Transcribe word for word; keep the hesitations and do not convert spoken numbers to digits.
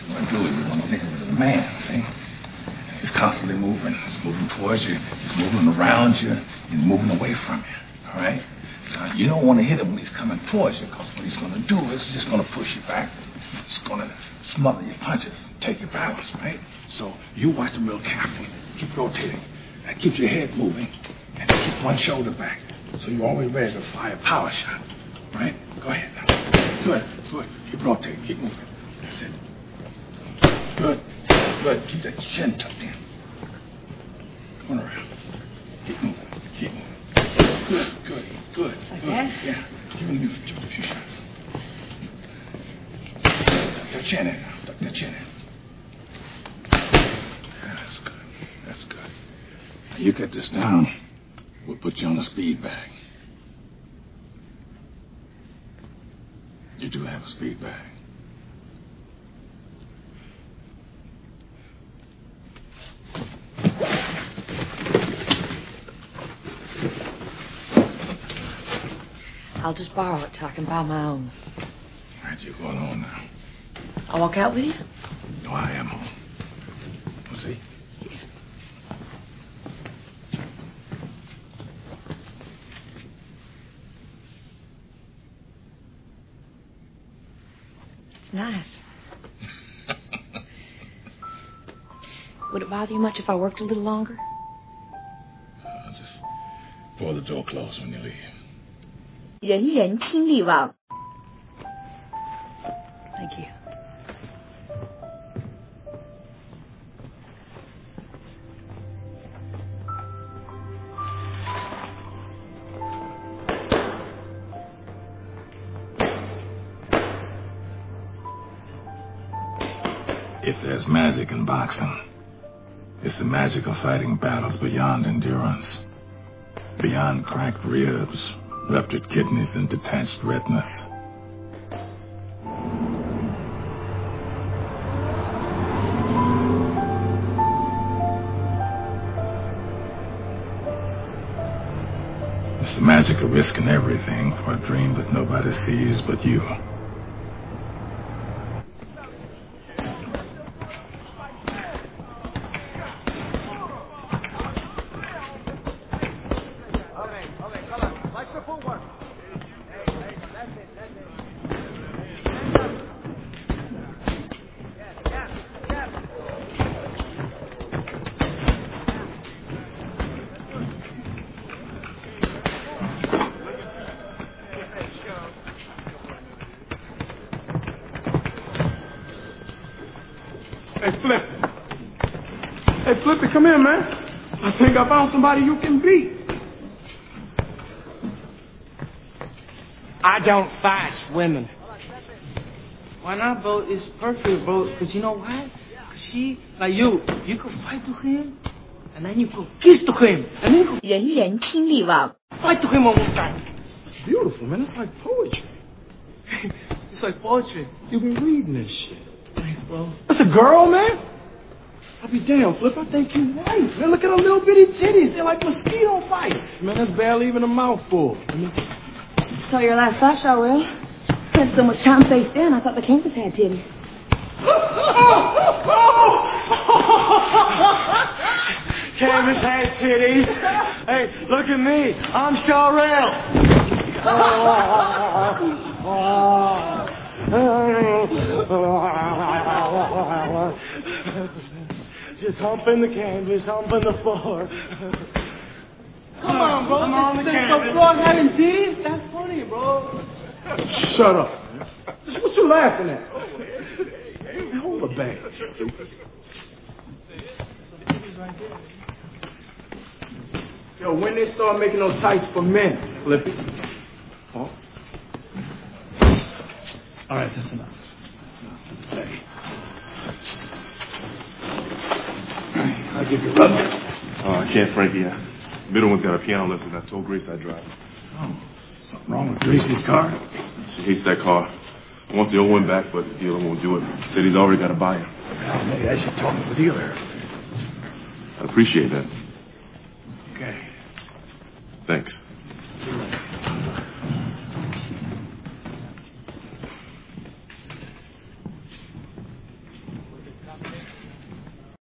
you want to do it. You want to think of it as a man, see? He's constantly moving. He's moving towards you. He's moving around you. He's moving away from you, all right? Now, you don't want to hit him when he's coming towards you, because what he's going to do is just going to push you back. It's going to smother your punches, take your balance, right? So you watch him real carefully. Keep rotating. That keeps your head moving. And keep one shoulder back. So you're always ready to fire a power shot, right? Go ahead now. Good, good. Keep rotating, keep moving. That's it. Good, good. Keep that chin tucked in. Come on around. Keep moving, keep moving. Good, good, good. Okay. Good. Yeah. Give him, give him a few shots. Tuck that chin in now. Tuck that chin in. That's good. That's good. Now you get this down. We'll put you on a speed bag. You do have a speed bag. I'll just borrow it till I can buy my own. All right, you're going home now. I'll walk out with you? No, I am home. We'll see. It's nice. Would it bother you much if I worked a little longer? Uh, just pour the door closed when you leave. 人人亲力网 Thank you. If there's magic in boxing, it's the magic of fighting battles beyond endurance, beyond cracked ribs, ruptured kidneys, and detached retinas. It's the magic of risking everything for a dream that nobody sees but you. Hey, Flippy. Hey, Flippy, come here, man. I think I found somebody you can beat. I don't fight women. Why not, bro? It's perfect, bro. Because you know why? Because she, like you, you could fight to him, and then you could kiss to him, and then you could 人人亲力网 fight to him one more time. It's beautiful, man. It's like poetry. It's like poetry. You've been reading this shit. Thanks, bro. That's a girl, man. I'll be damn, Flip. I think you're right. Man, look at her little bitty titties. They're like mosquito bites. Man, that's barely even a mouthful. I mean, Saw your last flash show, Will. Had so much time faced in, I thought the campus had titties. Canvas has titties. Hey, look at me. I'm Sharrell. Just humping the canvas, humping the floor. Come on, bro. Come on, the canvas. Frog having titties? That's funny, bro. Shut up. What you laughing at? Hey, hold the bag. Yo, when they start making those tights for men, Flippy? Oh. All right, that's enough. Hey. I'll give you a rub. Oh, I can't, Frankie. Yeah. Middle one's got a piano lesson. I told Grace I'd drive. Oh, something wrong with Gracie's car? She hates that car. I want the old one back, but the dealer won't do it. Said he's already got to buy it. Well, maybe I should talk to the dealer. I appreciate that. Okay. Thanks.